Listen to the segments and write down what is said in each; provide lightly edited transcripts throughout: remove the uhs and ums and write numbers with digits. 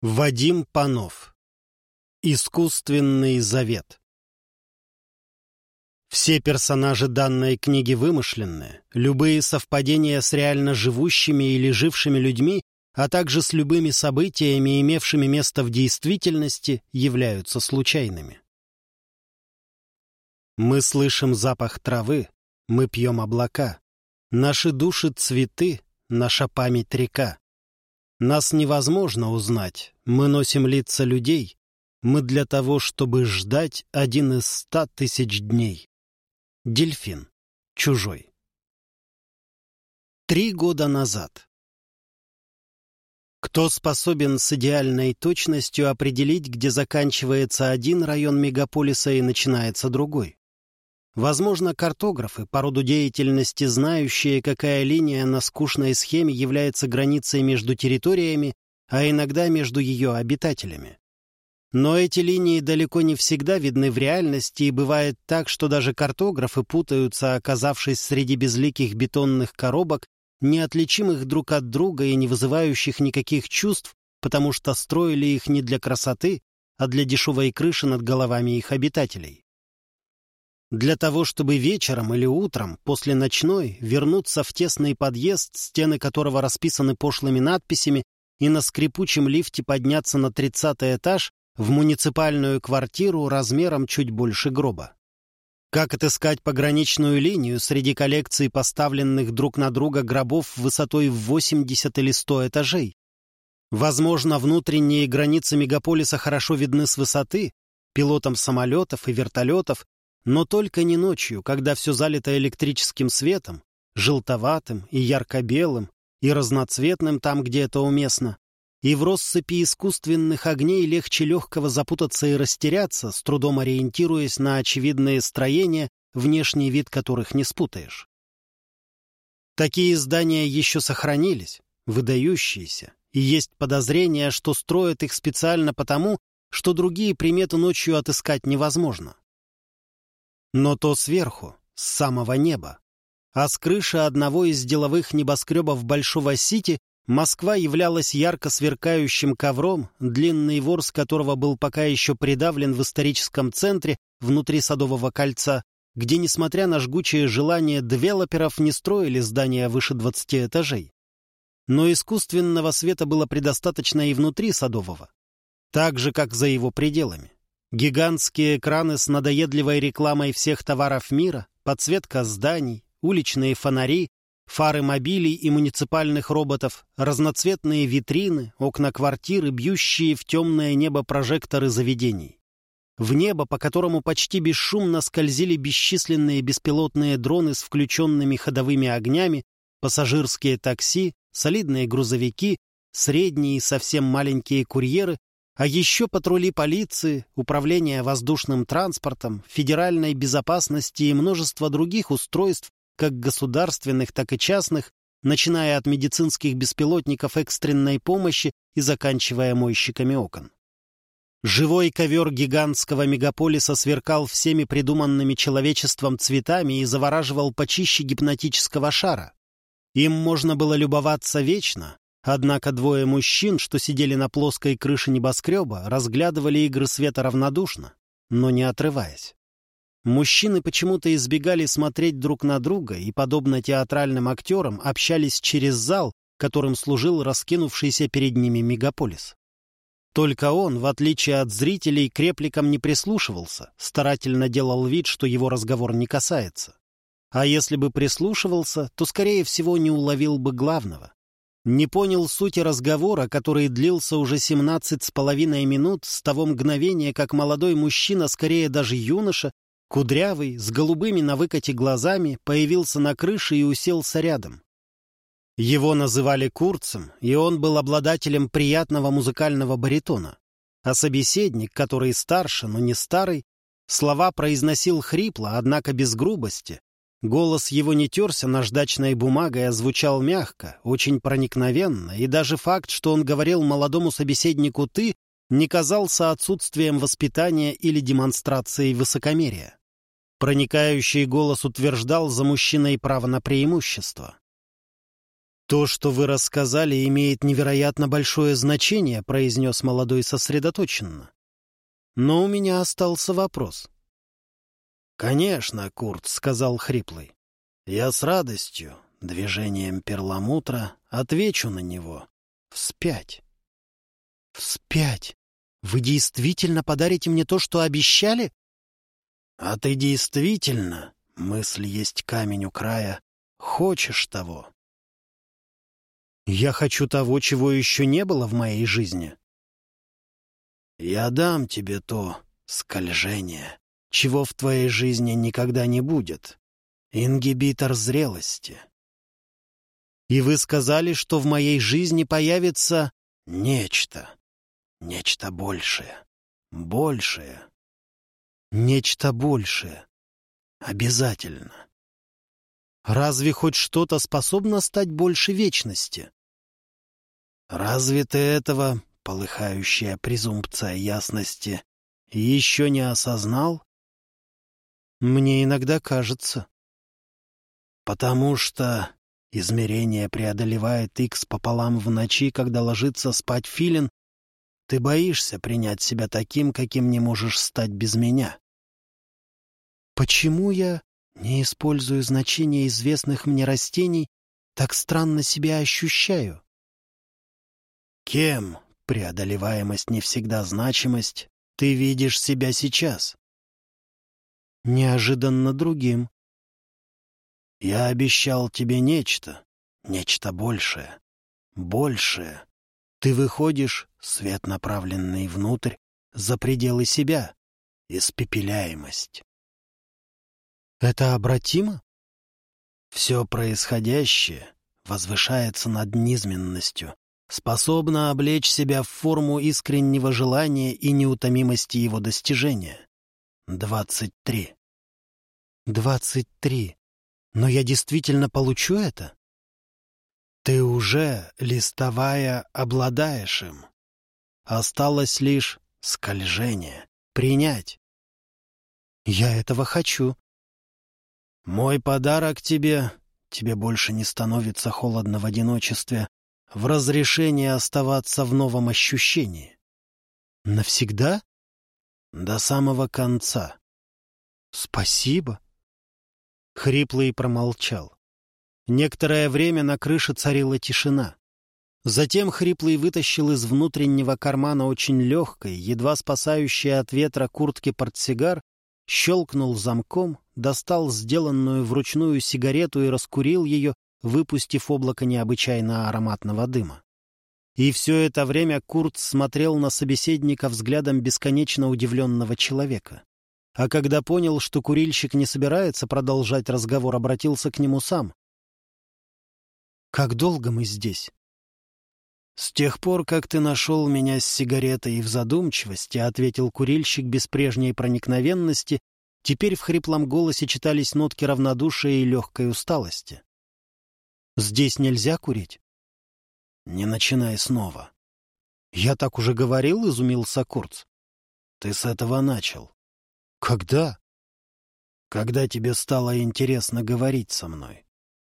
Вадим Панов. Искусственный завет. Все персонажи данной книги вымышленные, любые совпадения с реально живущими или жившими людьми, а также с любыми событиями, имевшими место в действительности, являются случайными. Мы слышим запах травы, мы пьем облака, наши души — цветы, наша память — река. Нас невозможно узнать, мы носим лица людей, мы для того, чтобы ждать 1 из 100 тысяч дней. Дельфин. Чужой. 3 года назад. Кто способен с идеальной точностью определить, где заканчивается один район мегаполиса и начинается другой? Возможно, картографы, по роду деятельности знающие, какая линия на скучной схеме является границей между территориями, а иногда между ее обитателями. Но эти линии далеко не всегда видны в реальности, и бывает так, что даже картографы путаются, оказавшись среди безликих бетонных коробок, неотличимых друг от друга и не вызывающих никаких чувств, потому что строили их не для красоты, а для дешевой крыши над головами их обитателей. Для того, чтобы вечером или утром, после ночной, вернуться в тесный подъезд, стены которого расписаны пошлыми надписями, и на скрипучем лифте подняться на 30-й этаж в муниципальную квартиру размером чуть больше гроба. Как отыскать пограничную линию среди коллекций поставленных друг на друга гробов высотой в 80 или 100 этажей? Возможно, внутренние границы мегаполиса хорошо видны с высоты, пилотам самолетов и вертолетов, но только не ночью, когда все залито электрическим светом, желтоватым и ярко-белым, и разноцветным там, где это уместно. И в россыпи искусственных огней легче легкого запутаться и растеряться, с трудом ориентируясь на очевидные строения, внешний вид которых не спутаешь. Такие здания еще сохранились, выдающиеся, и есть подозрение, что строят их специально потому, что другие приметы ночью отыскать невозможно. Но то сверху, с самого неба. А с крыши одного из деловых небоскребов Большого Сити Москва являлась ярко сверкающим ковром, длинный ворс которого был пока еще придавлен в историческом центре внутри Садового кольца, где, несмотря на жгучее желание девелоперов, не строили здания выше 20 этажей. Но искусственного света было предостаточно и внутри Садового, так же, как за его пределами. Гигантские экраны с надоедливой рекламой всех товаров мира, подсветка зданий, уличные фонари, фары мобилей и муниципальных роботов, разноцветные витрины, окна квартиры, бьющие в темное небо прожекторы заведений. В небо, по которому почти бесшумно скользили бесчисленные беспилотные дроны с включенными ходовыми огнями, пассажирские такси, солидные грузовики, средние и совсем маленькие курьеры, а еще патрули полиции, управление воздушным транспортом, федеральной безопасности и множество других устройств, как государственных, так и частных, начиная от медицинских беспилотников экстренной помощи и заканчивая мойщиками окон. Живой ковер гигантского мегаполиса сверкал всеми придуманными человечеством цветами и завораживал почище гипнотического шара. Им можно было любоваться вечно, однако двое мужчин, что сидели на плоской крыше небоскреба, разглядывали игры света равнодушно, но не отрываясь. Мужчины почему-то избегали смотреть друг на друга и, подобно театральным актерам, общались через зал, которым служил раскинувшийся перед ними мегаполис. Только он, в отличие от зрителей, к репликам не прислушивался, старательно делал вид, что его разговор не касается. А если бы прислушивался, то, скорее всего, не уловил бы главного. Не понял сути разговора, который длился уже 17,5 минут с того мгновения, как молодой мужчина, скорее даже юноша, кудрявый, с голубыми на выкате глазами, появился на крыше и уселся рядом. Его называли Курцем, и он был обладателем приятного музыкального баритона. А собеседник, который старше, но не старый, слова произносил хрипло, однако без грубости. Голос его не терся наждачной бумагой, а звучал мягко, очень проникновенно, и даже факт, что он говорил молодому собеседнику «ты», не казался отсутствием воспитания или демонстрацией высокомерия. Проникающий голос утверждал за мужчиной право на преимущество. «То, что вы рассказали, имеет невероятно большое значение», — произнес молодой сосредоточенно. «Но у меня остался вопрос». «Конечно, Курт», — сказал хриплый. «Я с радостью, движением перламутра, отвечу на него. Вспять». «Вспять? Вы действительно подарите мне то, что обещали?» «А ты действительно, мысль есть камень у края, хочешь того?» «Я хочу того, чего еще не было в моей жизни». «Я дам тебе то скольжение, чего в твоей жизни никогда не будет. Ингибитор зрелости». «И вы сказали, что в моей жизни появится нечто большее, большее». «Нечто большее. Обязательно». «Разве хоть что-то способно стать больше вечности?» «Разве ты этого, полыхающая презумпция ясности, еще не осознал?» «Мне иногда кажется». «Потому что измерение преодолевает икс пополам в ночи, когда ложится спать филин, ты боишься принять себя таким, каким не можешь стать без меня». «Почему я не использую значения известных мне растений, так странно себя ощущаю?» «Кем, преодолеваемость не всегда значимость, ты видишь себя сейчас?» «Неожиданно другим». «Я обещал тебе нечто большее, большее. Ты выходишь, свет направленный внутрь, за пределы себя, испепеляемость». «Это обратимо?» «Все происходящее возвышается над низменностью, способно облечь себя в форму искреннего желания и неутомимости его достижения. 23. 23. Но я действительно получу это?» «Ты уже, листовая, обладаешь им. Осталось лишь скольжение, принять». «Я этого хочу». «Мой подарок тебе больше не становится холодно в одиночестве, в разрешении оставаться в новом ощущении». «Навсегда?» «До самого конца». «Спасибо». Хриплый промолчал. Некоторое время на крыше царила тишина. Затем Хриплый вытащил из внутреннего кармана очень легкой, едва спасающей от ветра куртки портсигар, щелкнул замком, достал сделанную вручную сигарету и раскурил ее, выпустив облако необычайно ароматного дыма. И все это время Курт смотрел на собеседника взглядом бесконечно удивленного человека. А когда понял, что курильщик не собирается продолжать разговор, обратился к нему сам. «Как долго мы здесь?» «С тех пор, как ты нашел меня с сигаретой и в задумчивости», — ответил курильщик без прежней проникновенности. Теперь в хриплом голосе читались нотки равнодушия и легкой усталости. «Здесь нельзя курить?» «Не начинай снова». «Я так уже говорил», — изумился Курц. «Ты с этого начал». «Когда?» «Когда тебе стало интересно говорить со мной».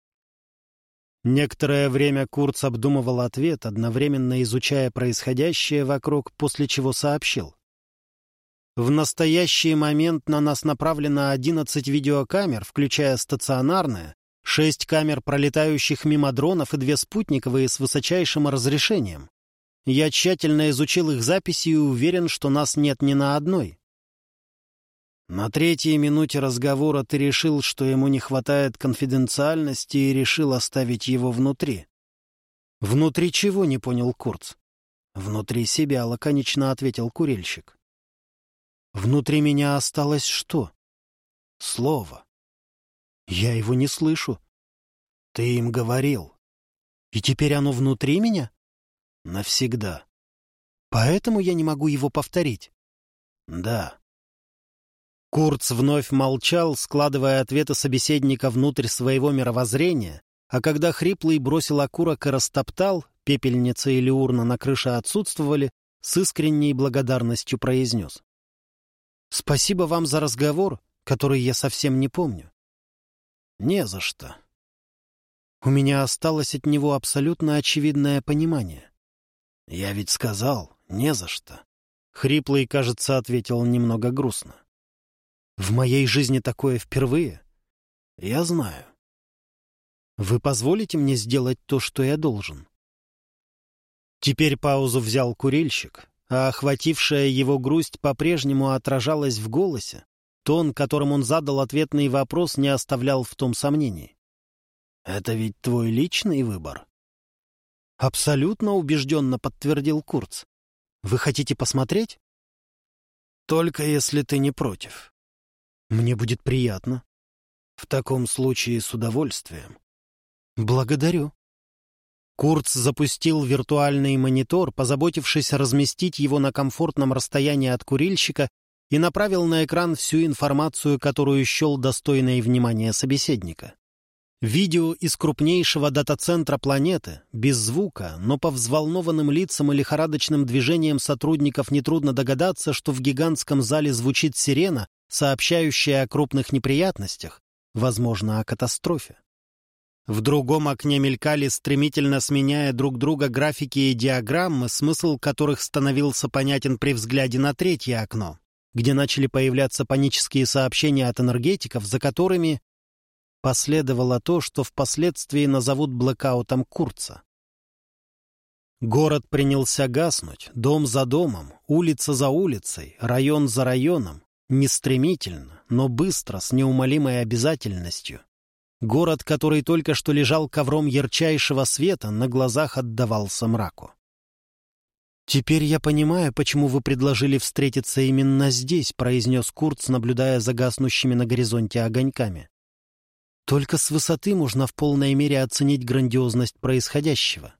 Некоторое время Курц обдумывал ответ, одновременно изучая происходящее вокруг, после чего сообщил. «В настоящий момент на нас направлено 11 видеокамер, включая стационарные, 6 камер, пролетающих мимо дронов, и 2 спутниковые с высочайшим разрешением. Я тщательно изучил их записи и уверен, что нас нет ни на одной». «На 3-й минуте разговора ты решил, что ему не хватает конфиденциальности, и решил оставить его внутри». «Внутри чего?» — не понял Курц. «Внутри себя», — лаконично ответил курильщик. «Внутри меня осталось что?» «Слово». «Я его не слышу». «Ты им говорил». «И теперь оно внутри меня?» «Навсегда». «Поэтому я не могу его повторить?» «Да». Курц вновь молчал, складывая ответы собеседника внутрь своего мировоззрения, а когда Хриплый бросил окурок и растоптал, пепельница или урна на крыше отсутствовали, с искренней благодарностью произнес. «Спасибо вам за разговор, который я совсем не помню». «Не за что». У меня осталось от него абсолютно очевидное понимание. «Я ведь сказал, не за что». Хриплый, кажется, ответил немного грустно. «В моей жизни такое впервые?» «Я знаю». «Вы позволите мне сделать то, что я должен?» Теперь паузу взял курильщик, а охватившая его грусть по-прежнему отражалась в голосе. Тон, которым он задал ответный вопрос, не оставлял в том сомнений. «Это ведь твой личный выбор?» «Абсолютно убежденно», — подтвердил Курц. «Вы хотите посмотреть?» «Только если ты не против». «Мне будет приятно». «В таком случае с удовольствием». «Благодарю». Курц запустил виртуальный монитор, позаботившись разместить его на комфортном расстоянии от курильщика, и направил на экран всю информацию, которую счел достойной внимания собеседника. Видео из крупнейшего дата-центра планеты, без звука, но по взволнованным лицам и лихорадочным движениям сотрудников нетрудно догадаться, что в гигантском зале звучит сирена, сообщающая о крупных неприятностях, возможно, о катастрофе. В другом окне мелькали, стремительно сменяя друг друга графики и диаграммы, смысл которых становился понятен при взгляде на третье окно, где начали появляться панические сообщения от энергетиков, за которыми последовало то, что впоследствии назовут блэкаутом Курца. Город принялся гаснуть, дом за домом, улица за улицей, район за районом, не стремительно, но быстро, с неумолимой обязательностью. Город, который только что лежал ковром ярчайшего света, на глазах отдавался мраку. «Теперь я понимаю, почему вы предложили встретиться именно здесь», — произнес Курц, наблюдая за гаснущими на горизонте огоньками. «Только с высоты можно в полной мере оценить грандиозность происходящего».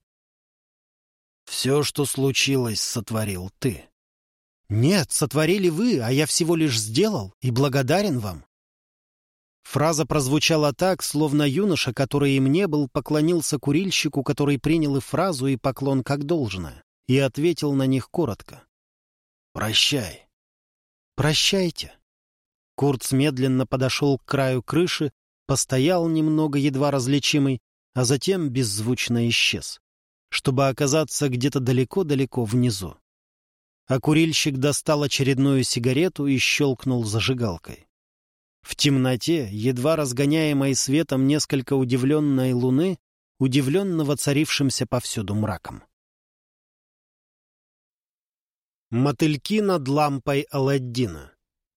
«Все, что случилось, сотворил ты». «Нет, сотворили вы, а я всего лишь сделал и благодарен вам». Фраза прозвучала так, словно юноша, который им не был, поклонился курильщику, который принял и фразу, и поклон как должное, и ответил на них коротко. «Прощай». «Прощайте». Курц медленно подошел к краю крыши, постоял немного, едва различимый, а затем беззвучно исчез, чтобы оказаться где-то далеко-далеко внизу. А курильщик достал очередную сигарету и щелкнул зажигалкой. В темноте, едва разгоняемой светом несколько удивленной луны, удивленно воцарившимся повсюду мраком. Мотыльки над лампой Аладдина.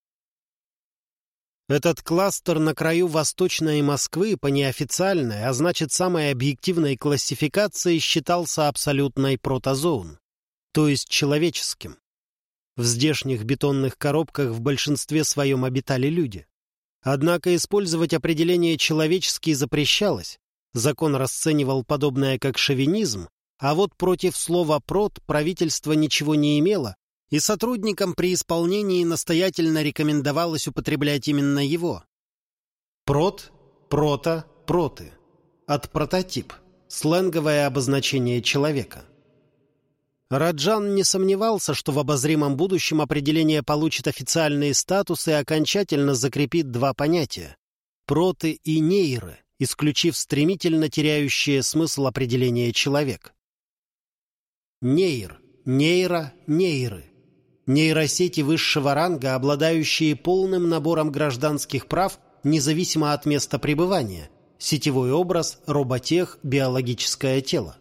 Этот кластер на краю восточной Москвы по неофициальной, а значит самой объективной классификации считался абсолютной протозоон, то есть человеческим. В здешних бетонных коробках в большинстве своем обитали люди. Однако использовать определение «человеческий» запрещалось. Закон расценивал подобное как шовинизм, а вот против слова «прот» правительство ничего не имело, и сотрудникам при исполнении настоятельно рекомендовалось употреблять именно его. Прот, прото, проты. От прототип. Сленговое обозначение человека. Раджан не сомневался, что в обозримом будущем определение получит официальный статус и окончательно закрепит два понятия – проты и нейры, исключив стремительно теряющее смысл определения человек. Нейр, нейро, нейры. Нейросети высшего ранга, обладающие полным набором гражданских прав, независимо от места пребывания, сетевой образ, роботех, биологическое тело.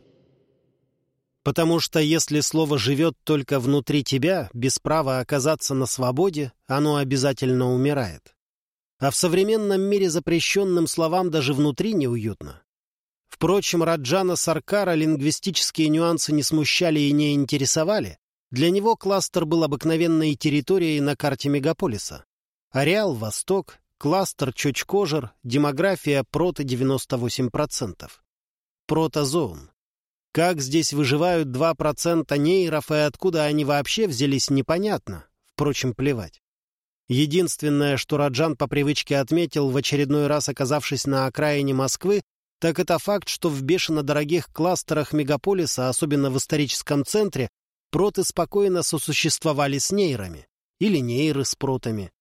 Потому что если слово живет только внутри тебя, без права оказаться на свободе, оно обязательно умирает. А в современном мире запрещенным словам даже внутри неуютно. Впрочем, Раджана Саркара лингвистические нюансы не смущали и не интересовали. Для него кластер был обыкновенной территорией на карте мегаполиса. Ареал «Восток», кластер Чочкожер, демография прото 98%. Протозоон. Как здесь выживают 2% нейров и откуда они вообще взялись, непонятно. Впрочем, плевать. Единственное, что Раджан по привычке отметил, в очередной раз оказавшись на окраине Москвы, так это факт, что в бешено дорогих кластерах мегаполиса, особенно в историческом центре, проты спокойно сосуществовали с нейрами. Или нейры с протами.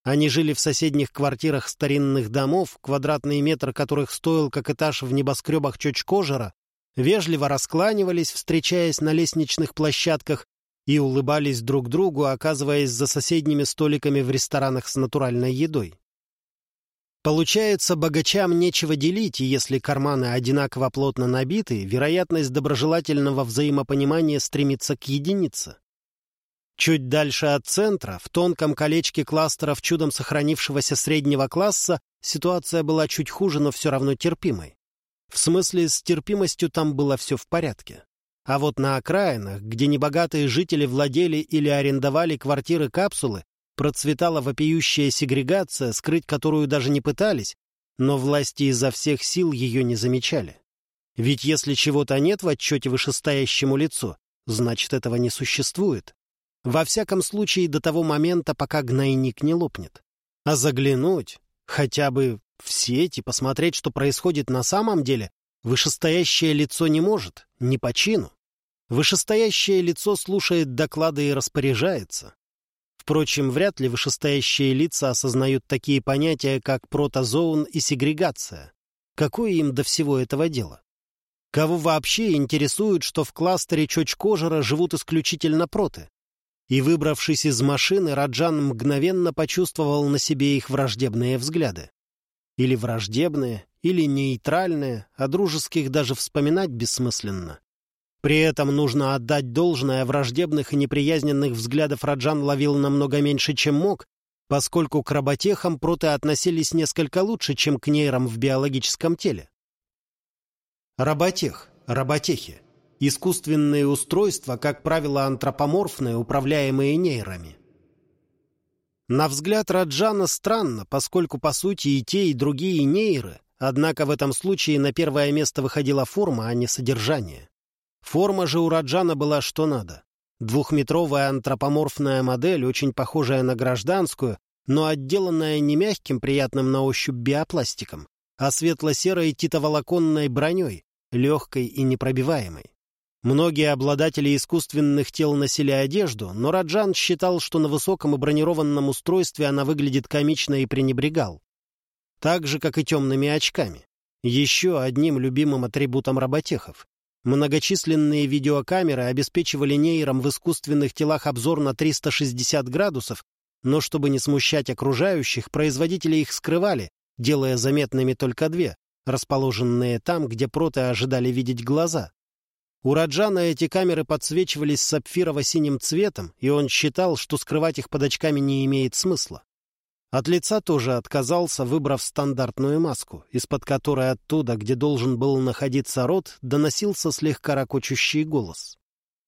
Они жили в соседних квартирах старинных домов, квадратный метр которых стоил как этаж в небоскребах Чочкожера, вежливо раскланивались, встречаясь на лестничных площадках, и улыбались друг другу, оказываясь за соседними столиками в ресторанах с натуральной едой. Получается, богачам нечего делить, и если карманы одинаково плотно набиты, вероятность доброжелательного взаимопонимания стремится к единице. Чуть дальше от центра, в тонком колечке кластеров чудом сохранившегося среднего класса, ситуация была чуть хуже, но все равно терпимой. В смысле, с терпимостью там было все в порядке. А вот на окраинах, где небогатые жители владели или арендовали квартиры-капсулы, процветала вопиющая сегрегация, скрыть которую даже не пытались, но власти изо всех сил ее не замечали. Ведь если чего-то нет в отчете вышестоящему лицу, значит, этого не существует. Во всяком случае, до того момента, пока гнойник не лопнет. А заглянуть, хотя бы в сеть и посмотреть, что происходит на самом деле, вышестоящее лицо не может, не по чину. Вышестоящее лицо слушает доклады и распоряжается. Впрочем, вряд ли вышестоящие лица осознают такие понятия, как протозоон и сегрегация. Какое им до всего этого дела? Кого вообще интересует, что в кластере Чочкожера живут исключительно проты? И, выбравшись из машины, Раджан мгновенно почувствовал на себе их враждебные взгляды. Или враждебные, или нейтральные, а дружеских даже вспоминать бессмысленно. При этом нужно отдать должное, враждебных и неприязненных взглядов Раджан ловил намного меньше, чем мог, поскольку к роботехам проты относились несколько лучше, чем к нейрам в биологическом теле. Роботех, роботехи. Искусственные устройства, как правило, антропоморфные, управляемые нейрами. На взгляд Раджана странно, поскольку, по сути, и те, и другие нейры, однако в этом случае на первое место выходила форма, а не содержание. Форма же у Раджана была что надо. Двухметровая антропоморфная модель, очень похожая на гражданскую, но отделанная не мягким, приятным на ощупь биопластиком, а светло-серой титоволоконной броней, легкой и непробиваемой. Многие обладатели искусственных тел носили одежду, но Раджан считал, что на высоком и бронированном устройстве она выглядит комично и пренебрегал. Так же, как и темными очками. Еще одним любимым атрибутом роботехов. Многочисленные видеокамеры обеспечивали нейрам в искусственных телах обзор на 360 градусов, но чтобы не смущать окружающих, производители их скрывали, делая заметными только две, расположенные там, где проты ожидали видеть глаза. У Раджана эти камеры подсвечивались сапфирово-синим цветом, и он считал, что скрывать их под очками не имеет смысла. От лица тоже отказался, выбрав стандартную маску, из-под которой оттуда, где должен был находиться рот, доносился слегка ракочущий голос.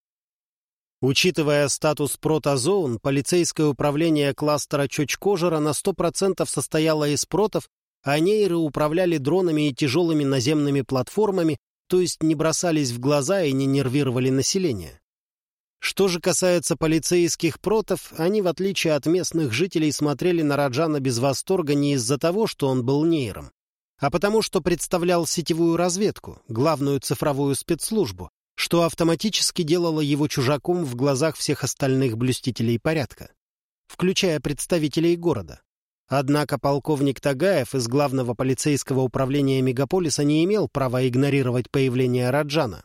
Учитывая статус протозоон, полицейское управление кластера Чочкожера на 100% состояло из протов, а нейры управляли дронами и тяжелыми наземными платформами, то есть не бросались в глаза и не нервировали население. Что же касается полицейских протов, они, в отличие от местных жителей, смотрели на Раджана без восторга не из-за того, что он был нейром, а потому что представлял сетевую разведку, главную цифровую спецслужбу, что автоматически делало его чужаком в глазах всех остальных блюстителей порядка, включая представителей города. Однако полковник Тагаев из главного полицейского управления мегаполиса не имел права игнорировать появление Раджана.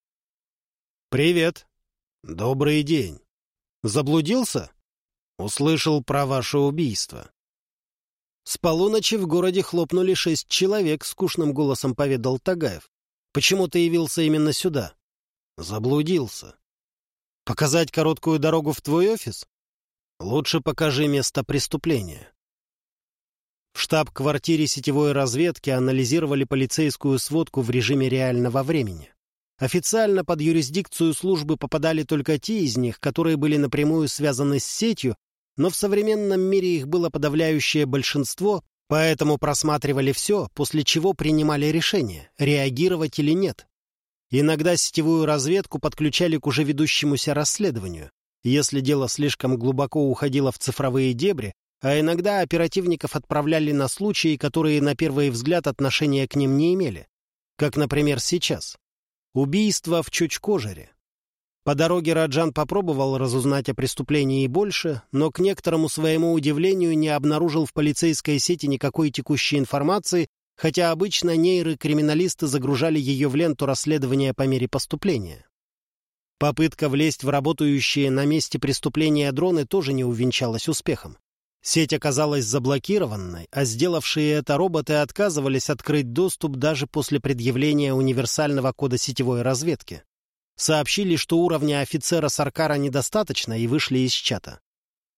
«Привет. Добрый день. Заблудился? Услышал про ваше убийство». «С полуночи в городе хлопнули 6 человек», — скучным голосом поведал Тагаев. «Почему ты явился именно сюда?» «Заблудился». «Показать короткую дорогу в твой офис?» «Лучше покажи место преступления». В штаб-квартире сетевой разведки анализировали полицейскую сводку в режиме реального времени. Официально под юрисдикцию службы попадали только те из них, которые были напрямую связаны с сетью, но в современном мире их было подавляющее большинство, поэтому просматривали все, после чего принимали решение, реагировать или нет. Иногда сетевую разведку подключали к уже ведущемуся расследованию, если дело слишком глубоко уходило в цифровые дебри, а иногда оперативников отправляли на случаи, которые на первый взгляд отношения к ним не имели, как, например, сейчас. Убийство в Чочкожере. По дороге Раджан попробовал разузнать о преступлении больше, но к некоторому своему удивлению не обнаружил в полицейской сети никакой текущей информации, хотя обычно нейрокриминалисты загружали ее в ленту расследования по мере поступления. Попытка влезть в работающие на месте преступления дроны тоже не увенчалась успехом. Сеть оказалась заблокированной, а сделавшие это роботы отказывались открыть доступ даже после предъявления универсального кода сетевой разведки. Сообщили, что уровня офицера Саркара недостаточно, и вышли из чата.